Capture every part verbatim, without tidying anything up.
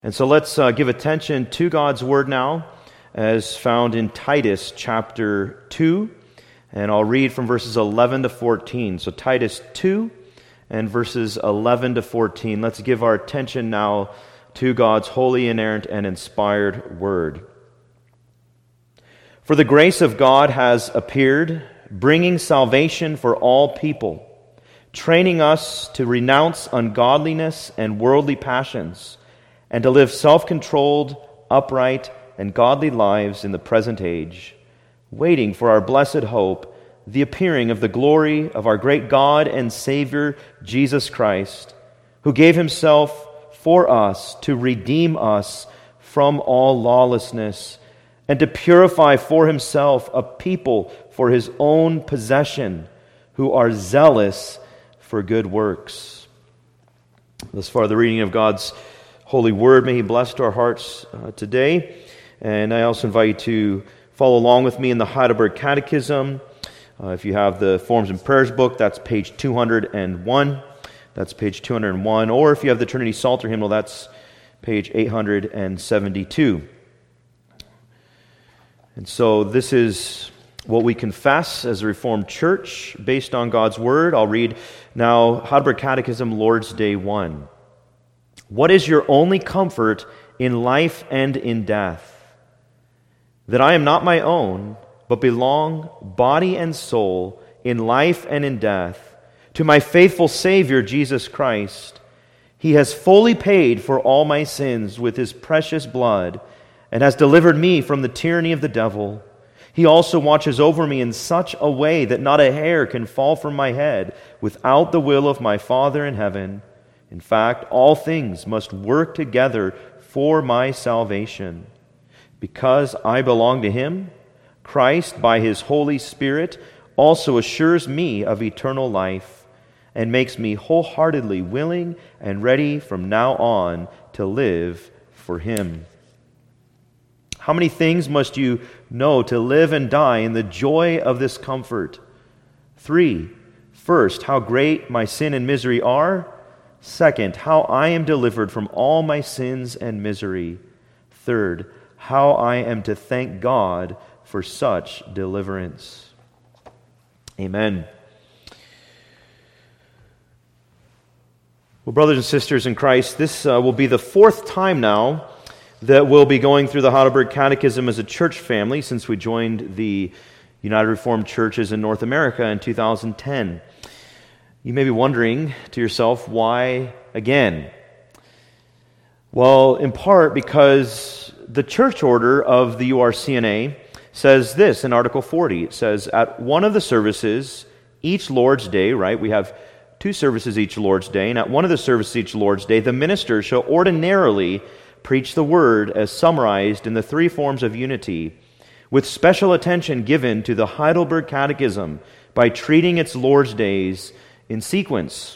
And so let's uh, give attention to God's Word now, as found in Titus chapter two, and I'll read from verses eleven to fourteen. So Titus two and verses eleven to fourteen. Let's give our attention now to God's holy, inerrant, and inspired Word. For the grace of God has appeared, bringing salvation for all people, training us to renounce ungodliness and worldly passions, and to live self-controlled, upright, and godly lives in the present age, waiting for our blessed hope, the appearing of the glory of our great God and Savior, Jesus Christ, who gave himself for us to redeem us from all lawlessness, and to purify for himself a people for his own possession, who are zealous for good works. Thus far, the reading of God's Holy Word. May he bless to our hearts uh, today. And I also invite you to follow along with me in the Heidelberg Catechism. Uh, if you have the Forms and Prayers book, that's page two hundred one. That's page two hundred one. Or if you have the Trinity Psalter hymnal, that's page eight hundred seventy-two. And so this is what we confess as a Reformed Church based on God's Word. I'll read now Heidelberg Catechism, Lord's Day one. What is your only comfort in life and in death? That I am not my own, but belong, body and soul, in life and in death, to my faithful Savior, Jesus Christ. He has fully paid for all my sins with his precious blood, and has delivered me from the tyranny of the devil. He also watches over me in such a way that not a hair can fall from my head without the will of my Father in heaven. In fact, all things must work together for my salvation. Because I belong to him, Christ, by his Holy Spirit, also assures me of eternal life and makes me wholeheartedly willing and ready from now on to live for him. How many things must you know to live and die in the joy of this comfort? Three. First, how great my sin and misery are. Second, how I am delivered from all my sins and misery. Third, how I am to thank God for such deliverance. Amen. Well, brothers and sisters in Christ, this uh, will be the fourth time now that we'll be going through the Heidelberg Catechism as a church family since we joined the United Reformed Churches in North America in two thousand ten. You may be wondering to yourself, why again? Well, in part because the church order of the U R C N A says this in Article forty. It says, at one of the services, each Lord's Day, right? We have two services each Lord's Day, and at one of the services each Lord's Day, the minister shall ordinarily preach the word as summarized in the three forms of unity, with special attention given to the Heidelberg Catechism by treating its Lord's Days in sequence.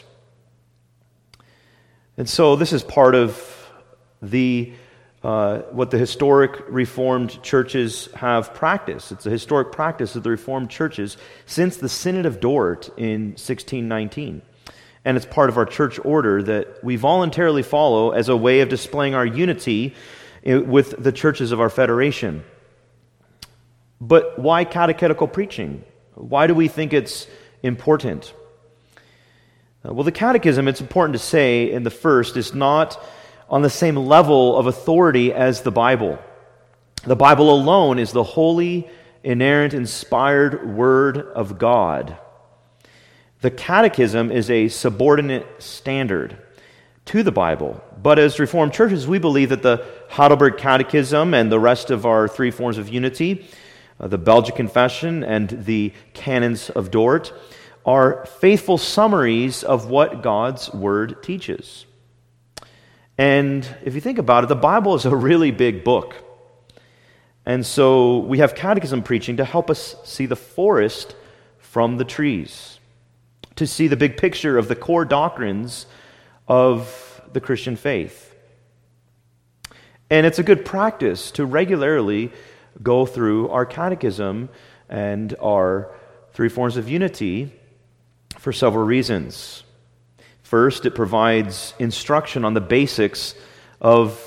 And so this is part of the uh, what the historic Reformed churches have practiced. It's a historic practice of the Reformed churches since the Synod of Dort in sixteen nineteen. And it's part of our church order that we voluntarily follow as a way of displaying our unity with the churches of our federation. But why catechetical preaching? Why do we think it's important? Well, the catechism, it's important to say in the first, is not on the same level of authority as the Bible. The Bible alone is the holy, inerrant, inspired Word of God. The catechism is a subordinate standard to the Bible. But as Reformed churches, we believe that the Heidelberg Catechism and the rest of our three forms of unity, uh, the Belgic Confession and the Canons of Dort, are faithful summaries of what God's Word teaches. And if you think about it, the Bible is a really big book. And so we have catechism preaching to help us see the forest from the trees, to see the big picture of the core doctrines of the Christian faith. And it's a good practice to regularly go through our catechism and our three forms of unity for several reasons. First, it provides instruction on the basics of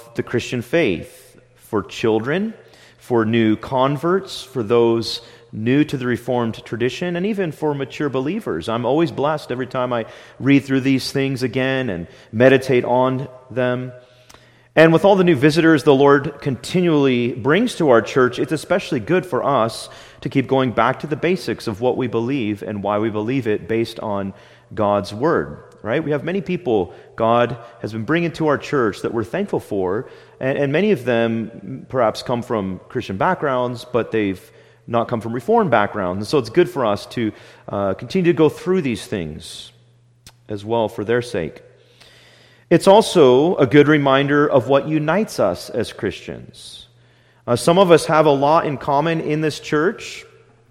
the Christian faith for children, for new converts, for those new to the Reformed tradition, and even for mature believers. I'm always blessed every time I read through these things again and meditate on them. And with all the new visitors the Lord continually brings to our church, it's especially good for us to keep going back to the basics of what we believe and why we believe it based on God's Word. Right? We have many people God has been bringing to our church that we're thankful for, and, and many of them perhaps come from Christian backgrounds, but they've not come from Reformed backgrounds. And so it's good for us to uh, continue to go through these things as well for their sake. It's also a good reminder of what unites us as Christians. Uh, some of us have a lot in common in this church.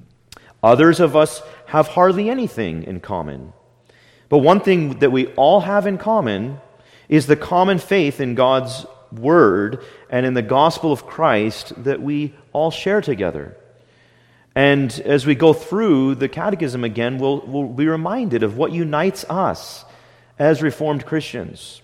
Others of us have hardly anything in common. But one thing that we all have in common is the common faith in God's Word and in the gospel of Christ that we all share together. And as we go through the catechism again, we'll, we'll be reminded of what unites us as Reformed Christians.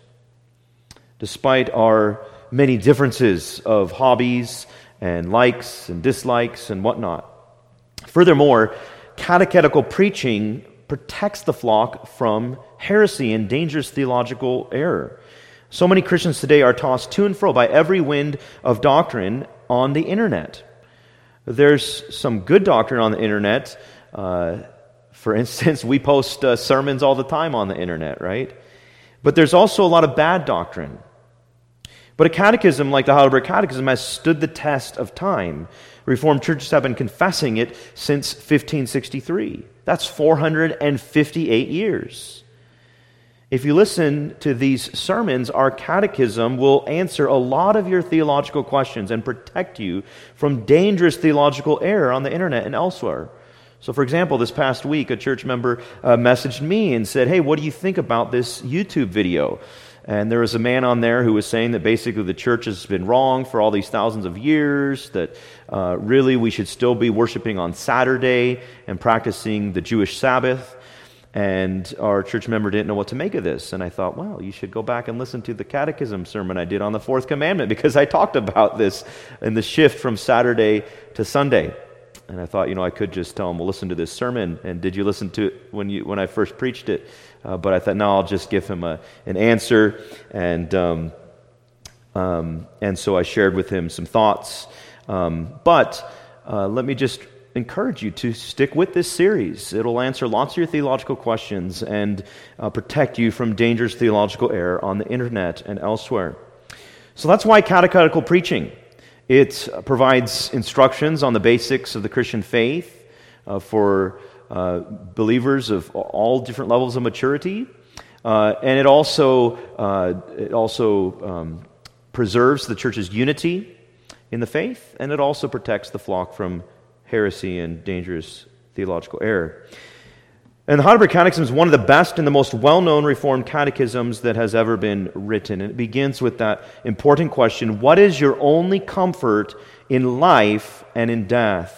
Despite our many differences of hobbies and likes and dislikes and whatnot. Furthermore, catechetical preaching protects the flock from heresy and dangerous theological error. So many Christians today are tossed to and fro by every wind of doctrine on the internet. There's some good doctrine on the internet. Uh, for instance, we post uh, sermons all the time on the internet, right? But there's also a lot of bad doctrine. But a catechism like the Heidelberg Catechism has stood the test of time. Reformed churches have been confessing it since fifteen sixty-three. That's four hundred fifty-eight years. If you listen to these sermons, our catechism will answer a lot of your theological questions and protect you from dangerous theological error on the internet and elsewhere. So, for example, this past week, a church member uh, messaged me and said, "Hey, what do you think about this YouTube video?" And there was a man on there who was saying that basically the church has been wrong for all these thousands of years, that uh, really we should still be worshiping on Saturday and practicing the Jewish Sabbath. And our church member didn't know what to make of this. And I thought, well, you should go back and listen to the catechism sermon I did on the fourth commandment, because I talked about this in the shift from Saturday to Sunday. And I thought, you know, I could just tell him, well, listen to this sermon. And did you listen to it when you when I first preached it? Uh, but I thought, no, I'll just give him a, an answer. And um, um, and so I shared with him some thoughts. Um, but uh, let me just encourage you to stick with this series. It'll answer lots of your theological questions and uh, protect you from dangerous theological error on the internet and elsewhere. So that's why catechetical preaching. It provides instructions on the basics of the Christian faith uh, for uh, believers of all different levels of maturity, uh, and it also uh, it also um, preserves the church's unity in the faith, and it also protects the flock from heresy and dangerous theological error. And the Heidelberg Catechism is one of the best and the most well-known Reformed catechisms that has ever been written. And it begins with that important question: what is your only comfort in life and in death?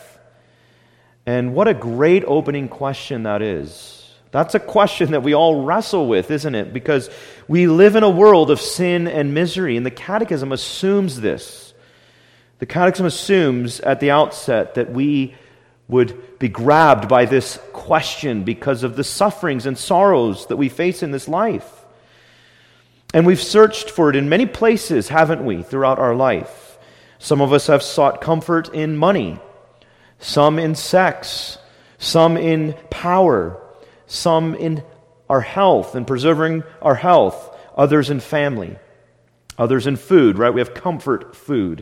And what a great opening question that is. That's a question that we all wrestle with, isn't it? Because we live in a world of sin and misery, and the Catechism assumes this. The Catechism assumes at the outset that we would be grabbed by this question because of the sufferings and sorrows that we face in this life. And we've searched for it in many places, haven't we, throughout our life? Some of us have sought comfort in money, some in sex, some in power, some in our health and preserving our health, others in family, others in food, right? We have comfort food.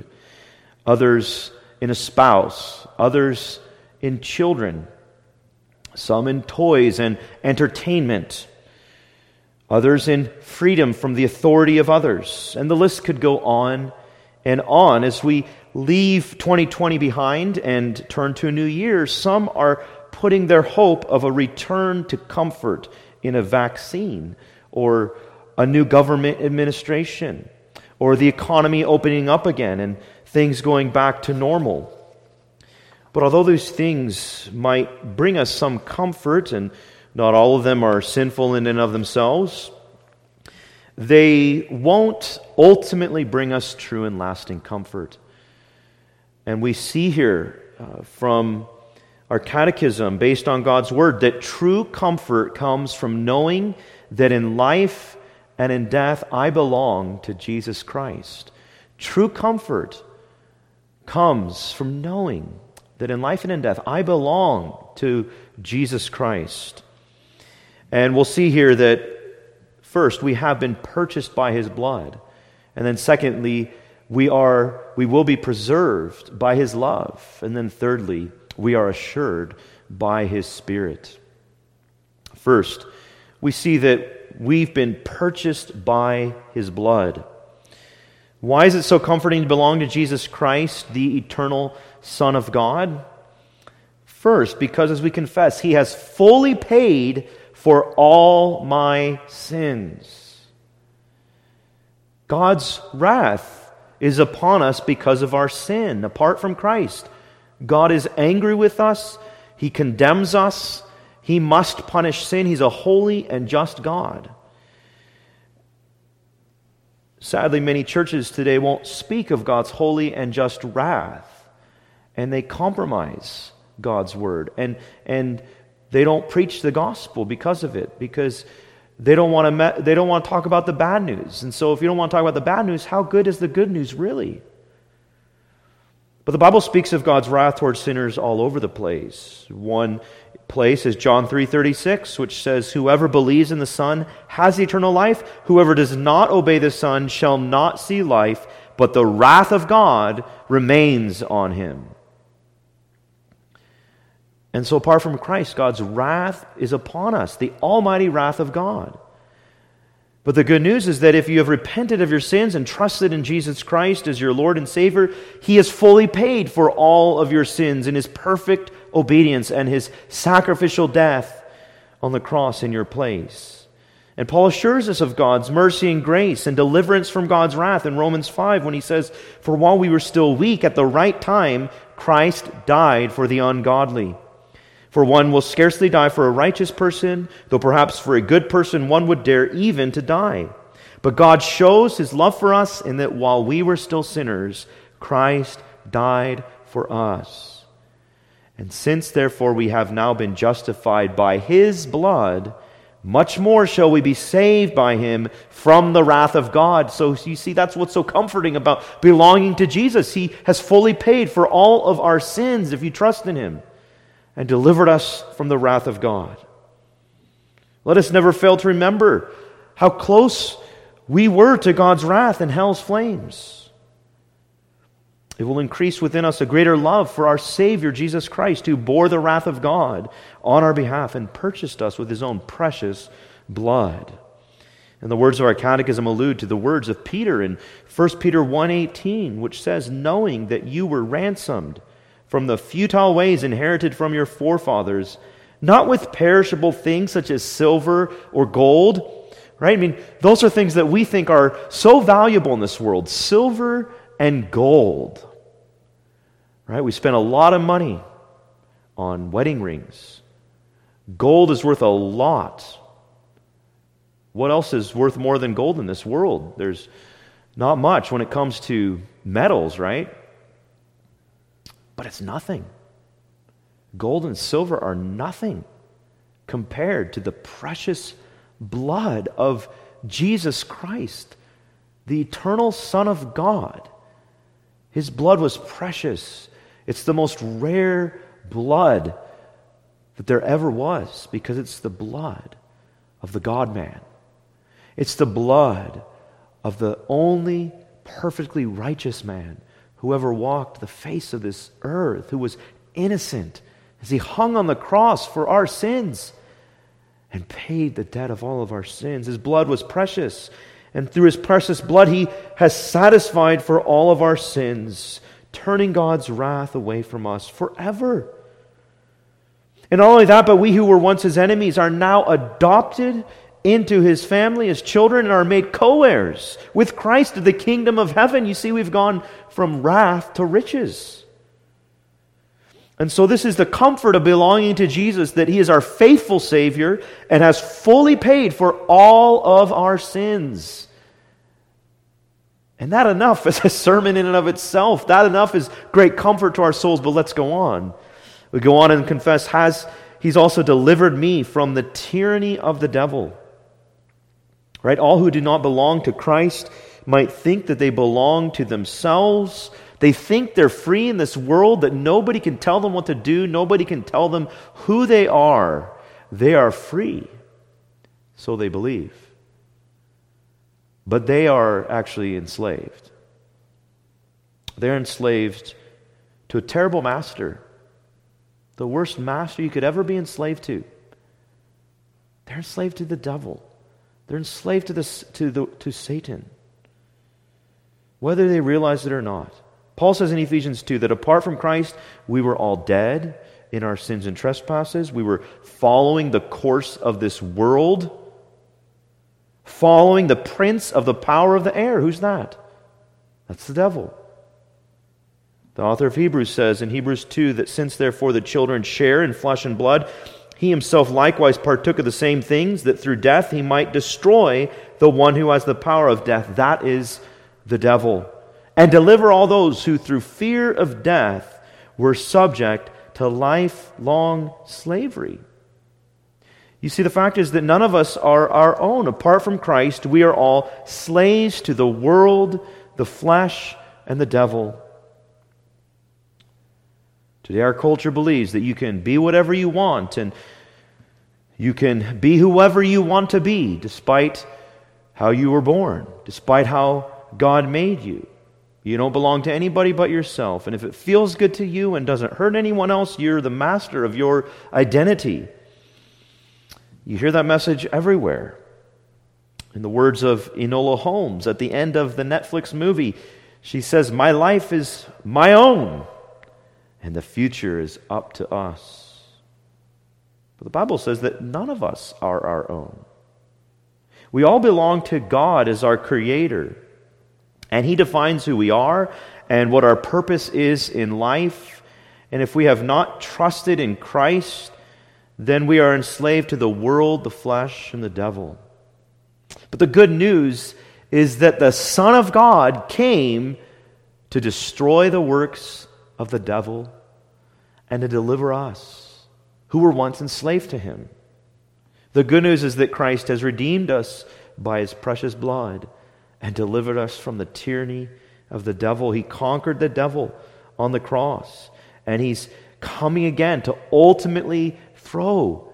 Others in a spouse, others in children, some in toys and entertainment, others in freedom from the authority of others. And the list could go on and on. As we leave twenty twenty behind and turn to a new year, some are putting their hope of a return to comfort in a vaccine or a new government administration or the economy opening up again and things going back to normal. But although these things might bring us some comfort, and not all of them are sinful in and of themselves, They won't ultimately bring us true and lasting comfort. And we see here uh, from our catechism, based on God's word, that true comfort comes from knowing that in life and in death I belong to Jesus Christ. True comfort comes from knowing that in life and in death I belong to Jesus Christ. And we'll see here that first, we have been purchased by His blood. And then secondly, we are we will be preserved by His love. And then thirdly, we are assured by His Spirit. First, we see that we've been purchased by His blood. Why is it so comforting to belong to Jesus Christ, the eternal Son of God? First, because as we confess, He has fully paid for all my sins. God's wrath is upon us because of our sin. Apart from Christ, God is angry with us. He condemns us. He must punish sin. He's a holy and just God. Sadly, many churches today won't speak of God's holy and just wrath, and they compromise God's word, and and they don't preach the gospel because of it, because they don't want to me- they don't want to talk about the bad news. And so if you don't want to talk about the bad news, how good is the good news really? But the Bible speaks of God's wrath towards sinners all over the place. One place is John three thirty-six, which says, "Whoever believes in the Son has eternal life. Whoever does not obey the Son shall not see life, but the wrath of God remains on him." And so apart from Christ, God's wrath is upon us, the almighty wrath of God. But the good news is that if you have repented of your sins and trusted in Jesus Christ as your Lord and Savior, He has fully paid for all of your sins in His perfect obedience and His sacrificial death on the cross in your place. And Paul assures us of God's mercy and grace and deliverance from God's wrath in Romans five when he says, "For while we were still weak, at the right time, Christ died for the ungodly. For one will scarcely die for a righteous person, though perhaps for a good person one would dare even to die. But God shows His love for us in that while we were still sinners, Christ died for us. And since therefore we have now been justified by His blood, much more shall we be saved by Him from the wrath of God." So you see, that's what's so comforting about belonging to Jesus. He has fully paid for all of our sins if you trust in Him, and delivered us from the wrath of God. Let us never fail to remember how close we were to God's wrath and hell's flames. It will increase within us a greater love for our Savior, Jesus Christ, who bore the wrath of God on our behalf and purchased us with His own precious blood. And the words of our catechism allude to the words of Peter in First Peter one eighteen, which says, "Knowing that you were ransomed from the futile ways inherited from your forefathers, not with perishable things such as silver or gold," right? I mean, those are things that we think are so valuable in this world. Silver and gold, right? We spend a lot of money on wedding rings. Gold is worth a lot. What else is worth more than gold in this world? There's not much when it comes to metals, right? But it's nothing. Gold and silver are nothing compared to the precious blood of Jesus Christ, the eternal Son of God. His blood was precious. It's the most rare blood that there ever was, because it's the blood of the God-man. It's the blood of the only perfectly righteous man who ever walked the face of this earth, who was innocent as He hung on the cross for our sins and paid the debt of all of our sins. His blood was precious, and through His precious blood He has satisfied for all of our sins, turning God's wrath away from us forever. And not only that, but we who were once His enemies are now adopted into His family as children and are made co-heirs with Christ of the kingdom of heaven. You see, we've gone from wrath to riches. And so this is the comfort of belonging to Jesus, that He is our faithful Savior and has fully paid for all of our sins. And that enough is a sermon in and of itself. That enough is great comfort to our souls, but let's go on. We go on and confess, has He's also delivered me from the tyranny of the devil. Right? All who do not belong to Christ might think that they belong to themselves. They think they're free in this world, that nobody can tell them what to do. Nobody can tell them who they are. They are free. So they believe. But they are actually enslaved. They're enslaved to a terrible master. The worst master you could ever be enslaved to. They're enslaved to the devil. They're enslaved to, the, to, the, to Satan. Whether they realize it or not. Paul says in Ephesians two that apart from Christ, we were all dead in our sins and trespasses. We were following the course of this world. Following the prince of the power of the air. Who's that? That's the devil. The author of Hebrews says in Hebrews two that since therefore the children share in flesh and blood, He Himself likewise partook of the same things, that through death He might destroy the one who has the power of death. That is the devil. And deliver all those who through fear of death were subject to lifelong slavery. You see, the fact is that none of us are our own. Apart from Christ, we are all slaves to the world, the flesh, and the devil. Today our culture believes that you can be whatever you want and you can be whoever you want to be despite how you were born, despite how God made you. You don't belong to anybody but yourself. And if it feels good to you and doesn't hurt anyone else, you're the master of your identity. You hear that message everywhere. In the words of Enola Holmes at the end of the Netflix movie, she says, "My life is my own, and the future is up to us." But the Bible says that none of us are our own. We all belong to God as our Creator, and He defines who we are and what our purpose is in life. And if we have not trusted in Christ, then we are enslaved to the world, the flesh, and the devil. But the good news is that the Son of God came to destroy the works of the devil and to deliver us, who were once enslaved to him. The good news is that Christ has redeemed us by His precious blood and delivered us from the tyranny of the devil. He conquered the devil on the cross, and He's coming again to ultimately throw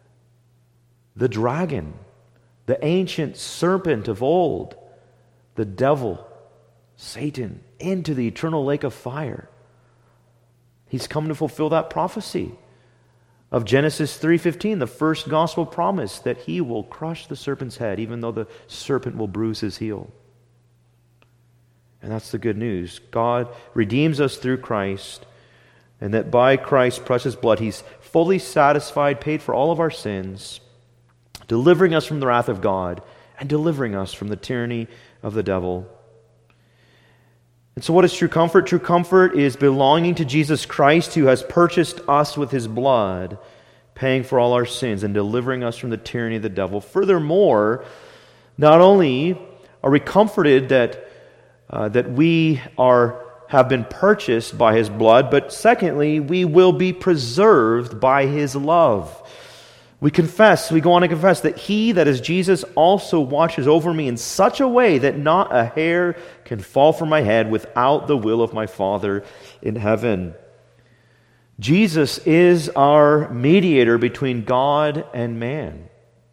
the dragon, the ancient serpent of old, the devil, Satan, into the eternal lake of fire. He's come to fulfill that prophecy of Genesis three fifteen, the first gospel promise that He will crush the serpent's head, even though the serpent will bruise his heel. And that's the good news. God redeems us through Christ, and that by Christ's precious blood, He's fully satisfied, paid for all of our sins, delivering us from the wrath of God, and delivering us from the tyranny of the devil. And so what is true comfort? True comfort is belonging to Jesus Christ, who has purchased us with His blood, paying for all our sins and delivering us from the tyranny of the devil. Furthermore, not only are we comforted that, uh, that we are have been purchased by His blood, but secondly, we will be preserved by His love. We confess, we go on to confess that He, that is Jesus, also watches over me in such a way that not a hair can fall from my head without the will of my Father in heaven. Jesus is our mediator between God and man.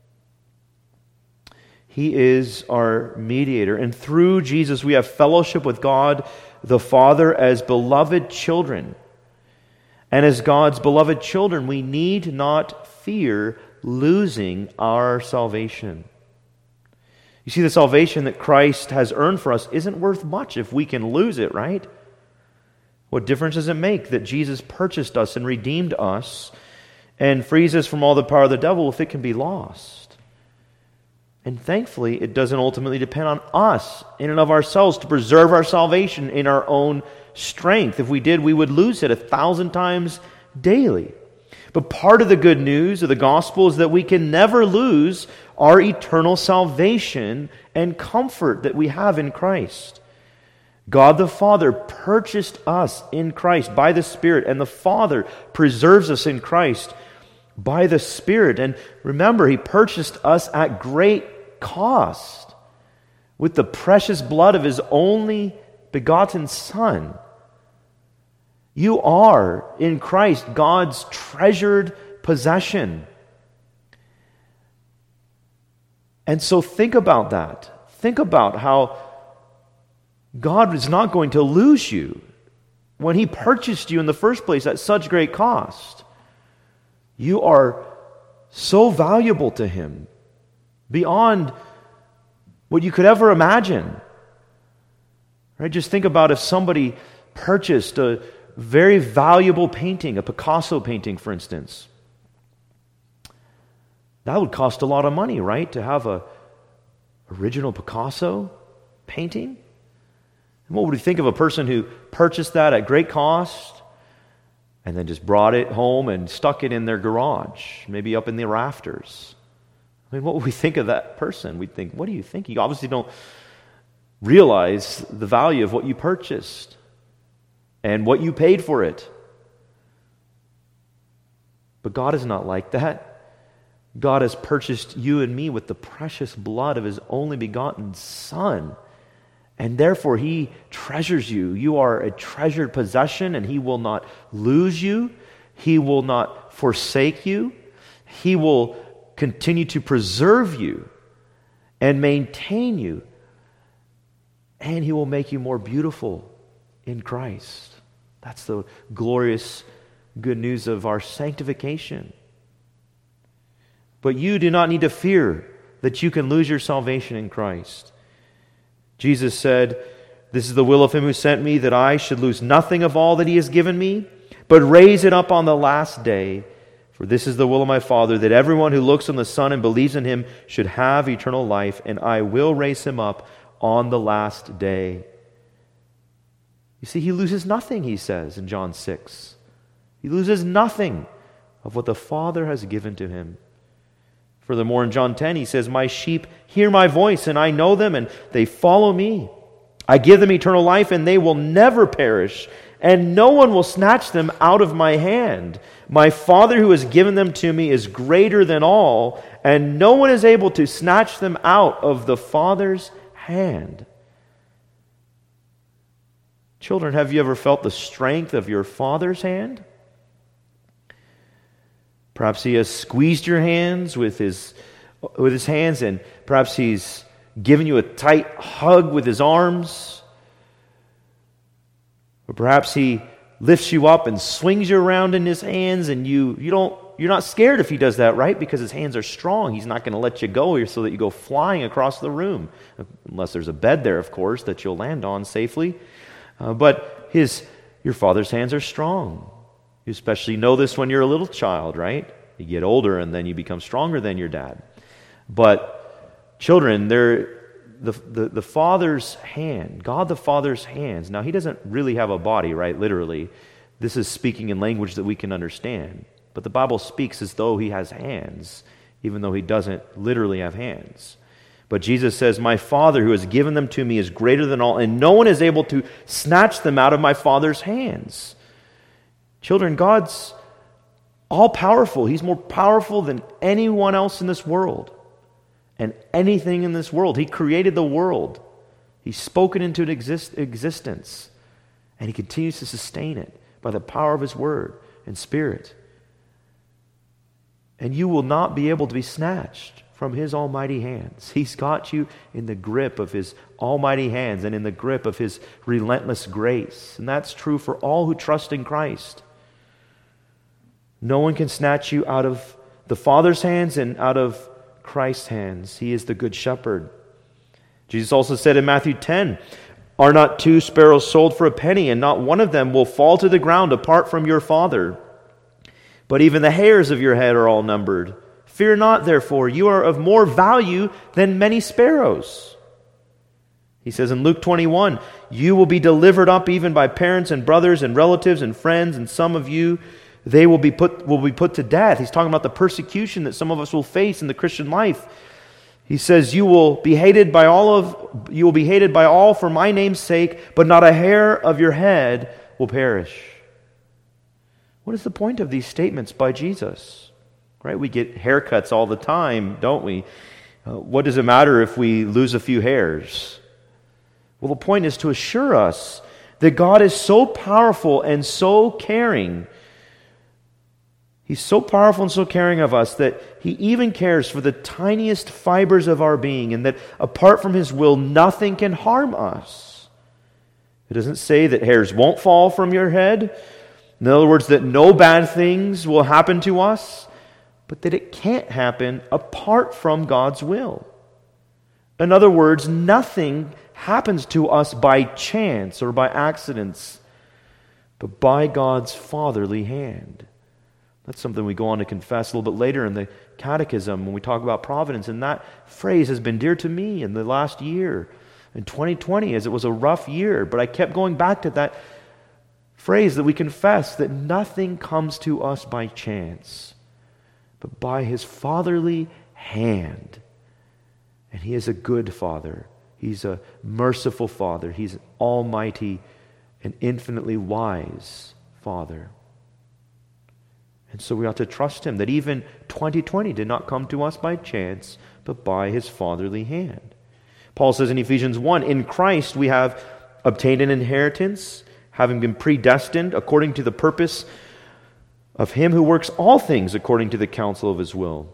He is our mediator, and through Jesus we have fellowship with God the Father as beloved children. And as God's beloved children, we need not fear losing our salvation. You see, the salvation that Christ has earned for us isn't worth much if we can lose it, right? What difference does it make that Jesus purchased us and redeemed us and frees us from all the power of the devil if it can be lost? And thankfully, it doesn't ultimately depend on us in and of ourselves to preserve our salvation in our own strength. If we did, we would lose it a thousand times daily. But part of the good news of the gospel is that we can never lose our eternal salvation and comfort that we have in Christ. God the Father purchased us in Christ by the Spirit, and the Father preserves us in Christ by the Spirit. And remember, He purchased us at great cost with the precious blood of His only begotten Son. You are, in Christ, God's treasured possession. And so think about that. Think about how God is not going to lose you when He purchased you in the first place at such great cost. You are so valuable to Him, beyond what you could ever imagine. Right? Just think about if somebody purchased a very valuable painting, a Picasso painting, for instance. That would cost a lot of money, right? To have a original Picasso painting. And what would we think of a person who purchased that at great cost and then just brought it home and stuck it in their garage, maybe up in the rafters? I mean, what would we think of that person? We'd think, what do you think? You obviously don't realize the value of what you purchased and what you paid for it. But God is not like that. God has purchased you and me with the precious blood of His only begotten Son. And therefore, He treasures you. You are a treasured possession, and He will not lose you. He will not forsake you. He will continue to preserve you and maintain you. And He will make you more beautiful in Christ. That's the glorious good news of our sanctification. But you do not need to fear that you can lose your salvation in Christ. Jesus said, "This is the will of Him who sent me, that I should lose nothing of all that He has given me, but raise it up on the last day. For this is the will of my Father, that everyone who looks on the Son and believes in Him should have eternal life, and I will raise him up on the last day." You see, He loses nothing, He says in John six. He loses nothing of what the Father has given to Him. Furthermore, in John ten, He says, "My sheep hear my voice, and I know them, and they follow me. I give them eternal life, and they will never perish, and no one will snatch them out of my hand. My Father who has given them to me is greater than all, and no one is able to snatch them out of the Father's hand." Children, have you ever felt the strength of your Father's hand? Perhaps He has squeezed your hands with his, with his hands, and perhaps He's given you a tight hug with His arms. Or perhaps He lifts you up and swings you around in His hands, and you, you don't, you're not scared if He does that, right? Because His hands are strong. He's not going to let you go so that you go flying across the room. Unless there's a bed there, of course, that you'll land on safely. Uh, but his, your Father's hands are strong. You especially know this when you're a little child, right? You get older and then you become stronger than your dad. But children, they're the, the, the Father's hand, God the Father's hands. Now, He doesn't really have a body, right? Literally. This is speaking in language that we can understand. But the Bible speaks as though He has hands, even though He doesn't literally have hands. But Jesus says, "My Father who has given them to me is greater than all, and no one is able to snatch them out of my Father's hands." Children, God's all-powerful. He's more powerful than anyone else in this world and anything in this world. He created the world. He's spoken into an exist- existence, and He continues to sustain it by the power of His Word and Spirit. And you will not be able to be snatched from His almighty hands. He's got you in the grip of His almighty hands and in the grip of His relentless grace. And that's true for all who trust in Christ. No one can snatch you out of the Father's hands and out of Christ's hands. He is the Good Shepherd. Jesus also said in Matthew ten, "Are not two sparrows sold for a penny, and not one of them will fall to the ground apart from your Father? But even the hairs of your head are all numbered. Fear not, therefore, you are of more value than many sparrows." He says in Luke twenty-one, "You will be delivered up even by parents and brothers and relatives and friends, and some of you they will be put will be put to death. He's talking about the persecution that some of us will face in the Christian life. He says, you will be hated by all of you will be hated by all for my name's sake, but not a hair of your head will perish. What is the point of these statements by Jesus? Right? We get haircuts all the time, don't we? Uh, what does it matter if we lose a few hairs? Well, the point is to assure us that God is so powerful and so caring. He's so powerful and so caring of us that He even cares for the tiniest fibers of our being, and that apart from His will, nothing can harm us. It doesn't say that hairs won't fall from your head. In other words, that no bad things will happen to us, but that it can't happen apart from God's will. In other words, nothing happens to us by chance or by accidents, but by God's fatherly hand. That's something we go on to confess a little bit later in the Catechism when we talk about providence. And that phrase has been dear to me in the last year, in twenty twenty, as it was a rough year. But I kept going back to that phrase that we confess that nothing comes to us by chance, but by His fatherly hand. And He is a good Father. He's a merciful Father. He's an almighty and infinitely wise Father. And so we ought to trust Him that even twenty twenty did not come to us by chance, but by His fatherly hand. Paul says in Ephesians one, in Christ we have obtained an inheritance, having been predestined according to the purpose of Him who works all things according to the counsel of His will.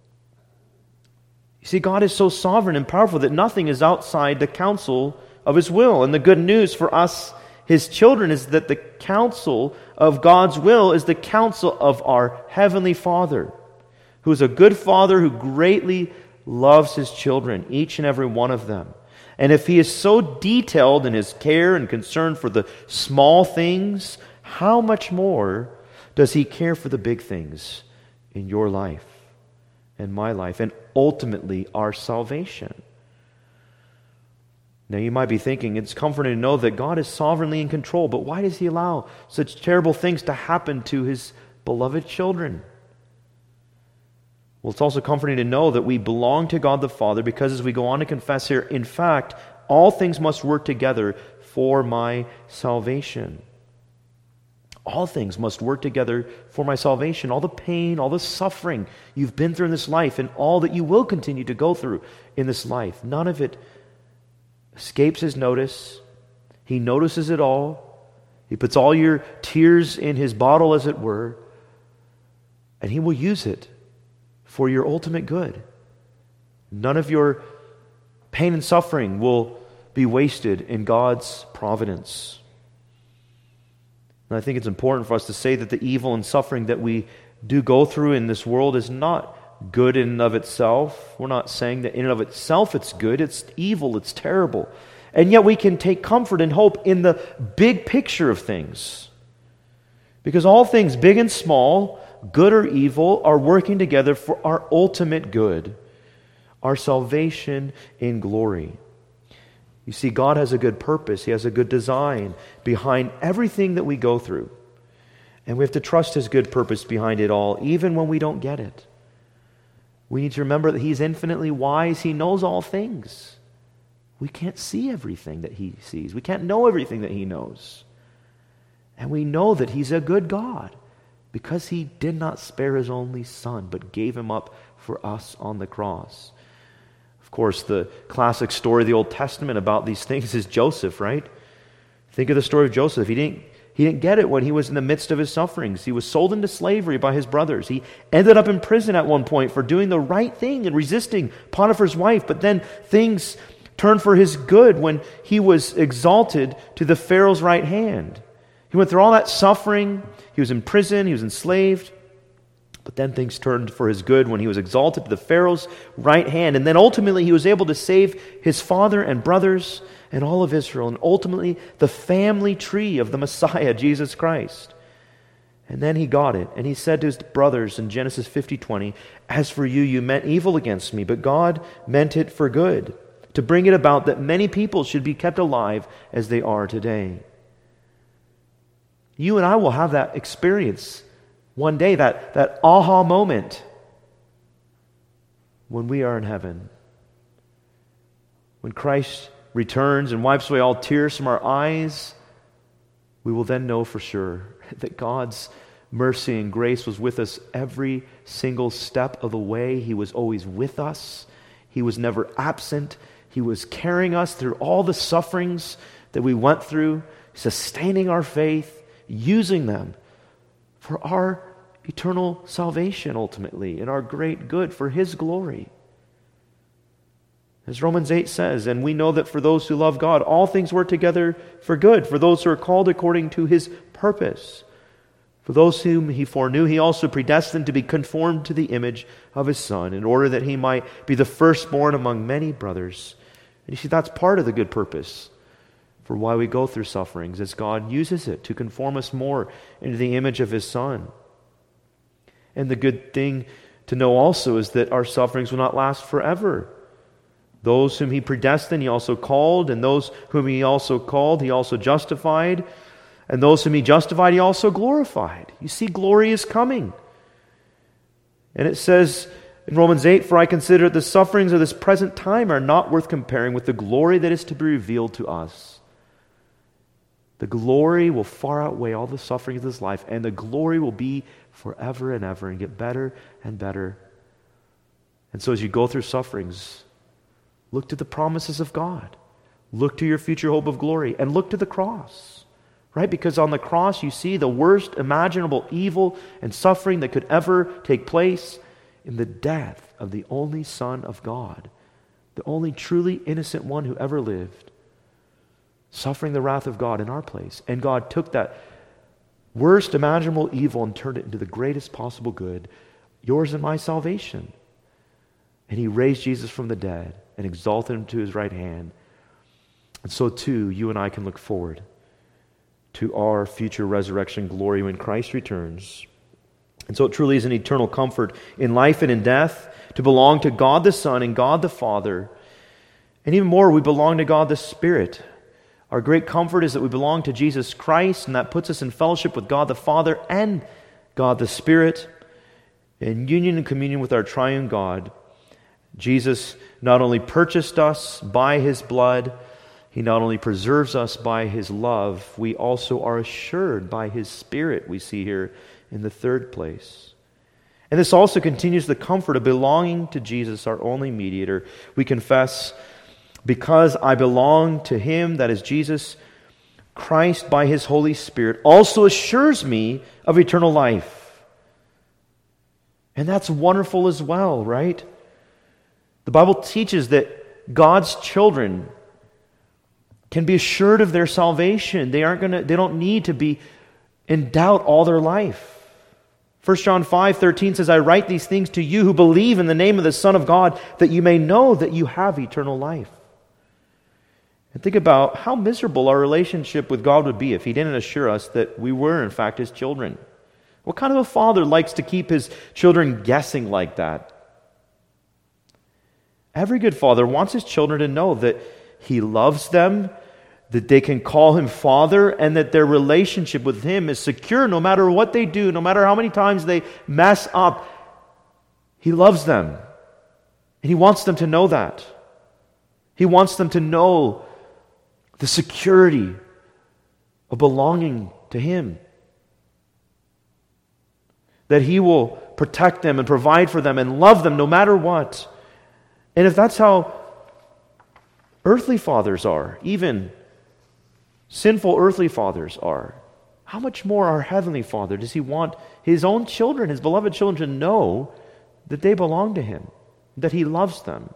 You see, God is so sovereign and powerful that nothing is outside the counsel of His will. And the good news for us, His children, is that the counsel of God's will is the counsel of our Heavenly Father, who is a good Father who greatly loves His children, each and every one of them. And if He is so detailed in His care and concern for the small things, how much more does He care for the big things in your life and my life, and ultimately our salvation? Now you might be thinking, it's comforting to know that God is sovereignly in control, but why does He allow such terrible things to happen to His beloved children? Well, it's also comforting to know that we belong to God the Father, because as we go on to confess here, in fact, all things must work together for my salvation. All things must work together for my salvation. All the pain, all the suffering you've been through in this life, and all that you will continue to go through in this life, none of it escapes His notice. He notices it all. He puts all your tears in His bottle, as it were, and He will use it for your ultimate good. None of your pain and suffering will be wasted in God's providence. And I think it's important for us to say that the evil and suffering that we do go through in this world is not good in and of itself. We're not saying that in and of itself it's good. It's evil. It's terrible. And yet we can take comfort and hope in the big picture of things. Because all things, big and small, good or evil, are working together for our ultimate good, our salvation in glory. You see, God has a good purpose. He has a good design behind everything that we go through. And we have to trust His good purpose behind it all, even when we don't get it. We need to remember that He's infinitely wise. He knows all things. We can't see everything that He sees. We can't know everything that He knows. And we know that He's a good God because He did not spare His only Son, but gave Him up for us on the cross. Of course, the classic story of the Old Testament about these things is Joseph, right? Think of the story of Joseph. He didn't, he didn't get it when he was in the midst of his sufferings. He was sold into slavery by his brothers. He ended up in prison at one point for doing the right thing and resisting Potiphar's wife. But then things turned for his good when he was exalted to the Pharaoh's right hand. He went through all that suffering. He was in prison. He was enslaved. But then things turned for his good when he was exalted to the Pharaoh's right hand. And then ultimately he was able to save his father and brothers and all of Israel. And ultimately the family tree of the Messiah, Jesus Christ. And then he got it. And he said to his brothers in Genesis fifty twenty, "As for you, you meant evil against me, but God meant it for good, to bring it about that many people should be kept alive as they are today." You and I will have that experience One day, that, that aha moment, when we are in heaven, when Christ returns and wipes away all tears from our eyes, we will then know for sure that God's mercy and grace was with us every single step of the way. He was always with us. He was never absent. He was carrying us through all the sufferings that we went through, sustaining our faith, using them for our eternal salvation ultimately, and our great good, for His glory. As Romans eight says, and we know that for those who love God, all things work together for good, for those who are called according to His purpose. For those whom He foreknew, He also predestined to be conformed to the image of His Son, in order that He might be the firstborn among many brothers. And you see, that's part of the good purpose for why we go through sufferings, as God uses it to conform us more into the image of His Son. And the good thing to know also is that our sufferings will not last forever. Those whom He predestined, He also called, and those whom He also called, He also justified, and those whom He justified, He also glorified. You see, glory is coming. And it says in Romans eight, "For I consider that the sufferings of this present time are not worth comparing with the glory that is to be revealed to us." The glory will far outweigh all the suffering of this life, and the glory will be forever and ever and get better and better. And so as you go through sufferings, look to the promises of God. Look to your future hope of glory, and look to the cross, right? Because on the cross you see the worst imaginable evil and suffering that could ever take place in the death of the only Son of God, the only truly innocent one who ever lived, suffering the wrath of God in our place. And God took that worst imaginable evil and turned it into the greatest possible good, yours and my salvation. And He raised Jesus from the dead and exalted Him to His right hand. And so too, you and I can look forward to our future resurrection glory when Christ returns. And so it truly is an eternal comfort in life and in death to belong to God the Son and God the Father. And even more, we belong to God the Spirit. Our great comfort is that we belong to Jesus Christ, and that puts us in fellowship with God the Father and God the Spirit, in union and communion with our triune God. Jesus not only purchased us by His blood, He not only preserves us by His love, we also are assured by His Spirit, we see here in the third place. And this also continues the comfort of belonging to Jesus, our only mediator. We confess, "Because I belong to Him," that is Jesus, Christ by His Holy Spirit also assures me of eternal life. And that's wonderful as well, right? The Bible teaches that God's children can be assured of their salvation. They aren't going to, they don't need to be in doubt all their life. First John five thirteen says, "I write these things to you who believe in the name of the Son of God, that you may know that you have eternal life." And think about how miserable our relationship with God would be if He didn't assure us that we were in fact His children. What kind of a father likes to keep his children guessing like that? Every good father wants his children to know that He loves them, that they can call Him Father, and that their relationship with Him is secure no matter what they do, no matter how many times they mess up. He loves them. And He wants them to know that. He wants them to know the security of belonging to Him. That He will protect them and provide for them and love them no matter what. And if that's how earthly fathers are, even sinful earthly fathers are, how much more our Heavenly Father does He want His own children, His beloved children, to know that they belong to Him, that He loves them.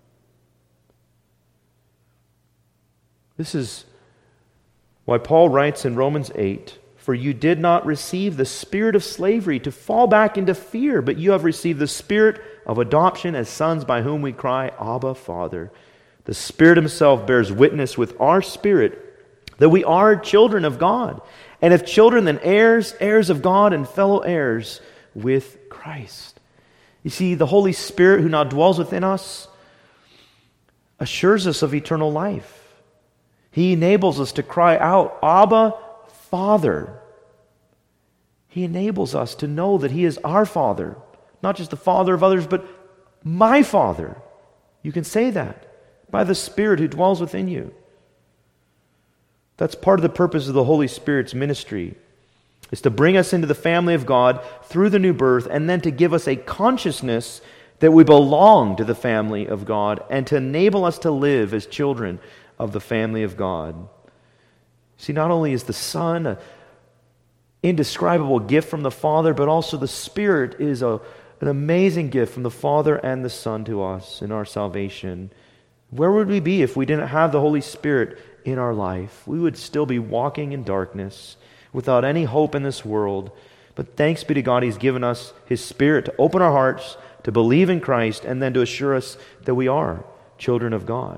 This is why Paul writes in Romans eight, "For you did not receive the spirit of slavery to fall back into fear, but you have received the Spirit of adoption as sons, by whom we cry, Abba, Father." The Spirit Himself bears witness with our spirit that we are children of God. And if children, then heirs, heirs of God, and fellow heirs with Christ. You see, the Holy Spirit who now dwells within us assures us of eternal life. He enables us to cry out, "Abba, Father." He enables us to know that He is our Father, not just the Father of others, but my Father. You can say that by the Spirit who dwells within you. That's part of the purpose of the Holy Spirit's ministry, is to bring us into the family of God through the new birth, and then to give us a consciousness that we belong to the family of God, and to enable us to live as children of the family of God. See, not only is the Son an indescribable gift from the Father, but also the Spirit is a, an amazing gift from the Father and the Son to us in our salvation. Where would we be if we didn't have the Holy Spirit in our life? We would still be walking in darkness without any hope in this world. But thanks be to God, He's given us His Spirit to open our hearts, to believe in Christ, and then to assure us that we are children of God.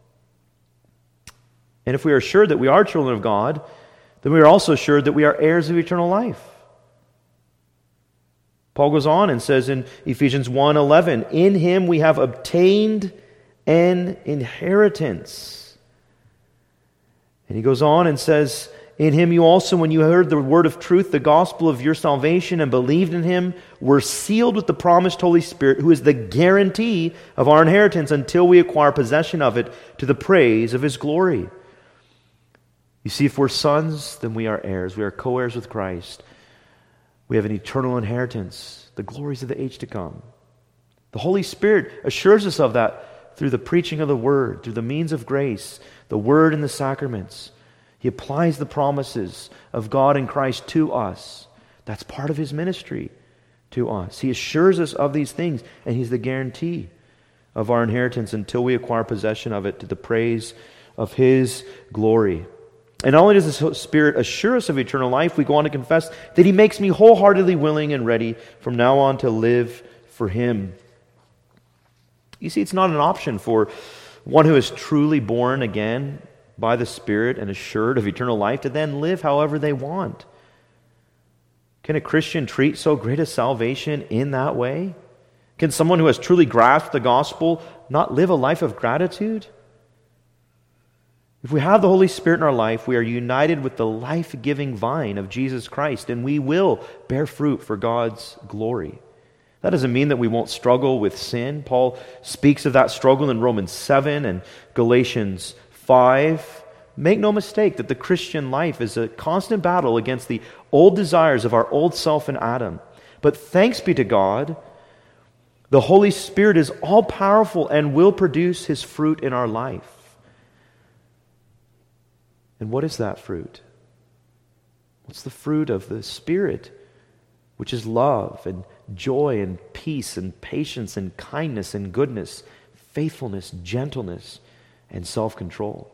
And if we are assured that we are children of God, then we are also assured that we are heirs of eternal life. Paul goes on and says in Ephesians one eleven, "In Him we have obtained an inheritance." And he goes on and says, "In Him you also, when you heard the word of truth, the gospel of your salvation, and believed in Him, were sealed with the promised Holy Spirit, who is the guarantee of our inheritance until we acquire possession of it, to the praise of His glory." You see, if we're sons, then we are heirs. We are co-heirs with Christ. We have an eternal inheritance, the glories of the age to come. The Holy Spirit assures us of that through the preaching of the Word, through the means of grace, the Word and the sacraments. He applies the promises of God in Christ to us. That's part of His ministry to us. He assures us of these things, and He's the guarantee of our inheritance until we acquire possession of it, to the praise of His glory. And not only does the Spirit assure us of eternal life, we go on to confess that He makes me wholeheartedly willing and ready from now on to live for Him. You see, it's not an option for one who is truly born again by the Spirit and assured of eternal life to then live however they want. Can a Christian treat so great a salvation in that way? Can someone who has truly grasped the gospel not live a life of gratitude? If we have the Holy Spirit in our life, we are united with the life-giving vine of Jesus Christ, and we will bear fruit for God's glory. That doesn't mean that we won't struggle with sin. Paul speaks of that struggle in Romans seven and Galatians five. Make no mistake that the Christian life is a constant battle against the old desires of our old self in Adam. But thanks be to God, the Holy Spirit is all-powerful and will produce His fruit in our life. And what is that fruit? What's the fruit of the Spirit, which is love and joy and peace and patience and kindness and goodness, faithfulness, gentleness, and self-control.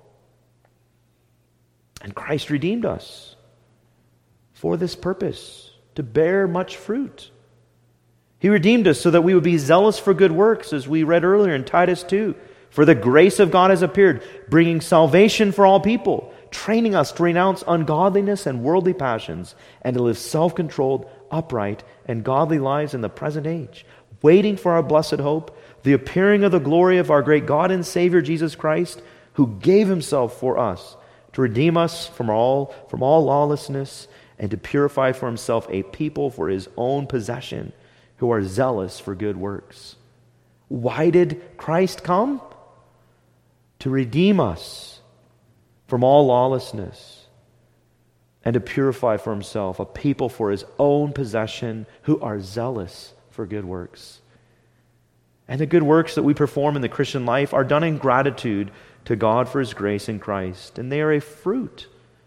And Christ redeemed us for this purpose, to bear much fruit. He redeemed us so that we would be zealous for good works, as we read earlier in Titus two. For the grace of God has appeared, bringing salvation for all people, training us to renounce ungodliness and worldly passions, and to live self-controlled, upright, and godly lives in the present age, waiting for our blessed hope, the appearing of the glory of our great God and Savior Jesus Christ, who gave Himself for us to redeem us from all, from all lawlessness, and to purify for Himself a people for His own possession, who are zealous for good works. Why did Christ come? To redeem us from all lawlessness, and to purify for Himself a people for His own possession who are zealous for good works. And the good works that we perform in the Christian life are done in gratitude to God for His grace in Christ, and they are a fruit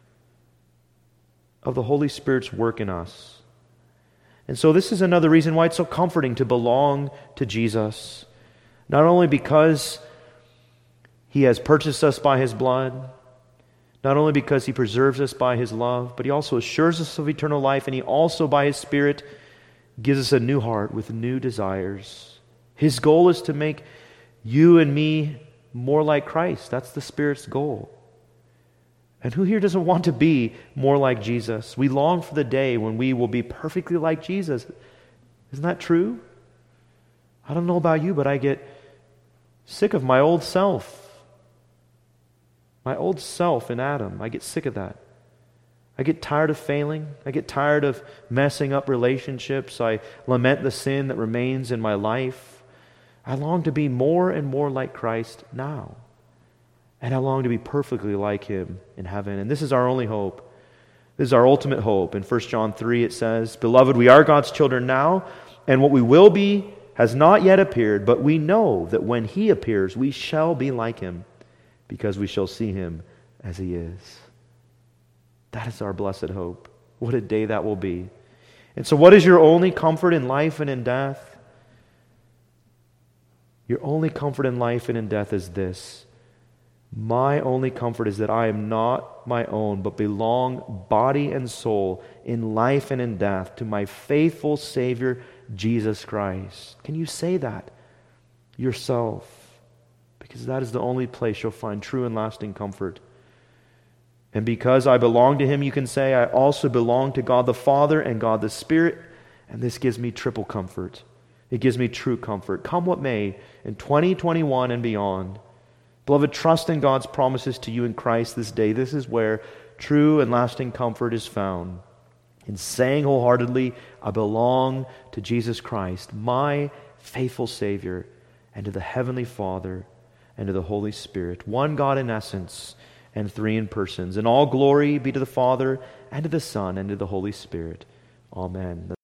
of the Holy Spirit's work in us. And so this is another reason why it's so comforting to belong to Jesus, not only because He has purchased us by His blood, not only because He preserves us by His love, but He also assures us of eternal life, and He also, by His Spirit, gives us a new heart with new desires. His goal is to make you and me more like Christ. That's the Spirit's goal. And who here doesn't want to be more like Jesus? We long for the day when we will be perfectly like Jesus. Isn't that true? I don't know about you, but I get sick of my old self. My old self in Adam, I get sick of that. I get tired of failing. I get tired of messing up relationships. I lament the sin that remains in my life. I long to be more and more like Christ now. And I long to be perfectly like Him in heaven. And this is our only hope. This is our ultimate hope. In First John three it says, "Beloved, we are God's children now, and what we will be has not yet appeared, but we know that when He appears, we shall be like Him, because we shall see Him as He is." That is our blessed hope. What a day that will be. And so what is your only comfort in life and in death? Your only comfort in life and in death is this: my only comfort is that I am not my own, but belong body and soul in life and in death to my faithful Savior, Jesus Christ. Can you say that yourself? Because that is the only place you'll find true and lasting comfort. And because I belong to Him, you can say, I also belong to God the Father and God the Spirit, and this gives me triple comfort. It gives me true comfort. Come what may, in twenty twenty-one and beyond, beloved, trust in God's promises to you in Christ this day. This is where true and lasting comfort is found. In saying wholeheartedly, I belong to Jesus Christ, my faithful Savior, and to the Heavenly Father, and to the Holy Spirit, one God in essence, and three in persons. And all glory be to the Father, and to the Son, and to the Holy Spirit. Amen.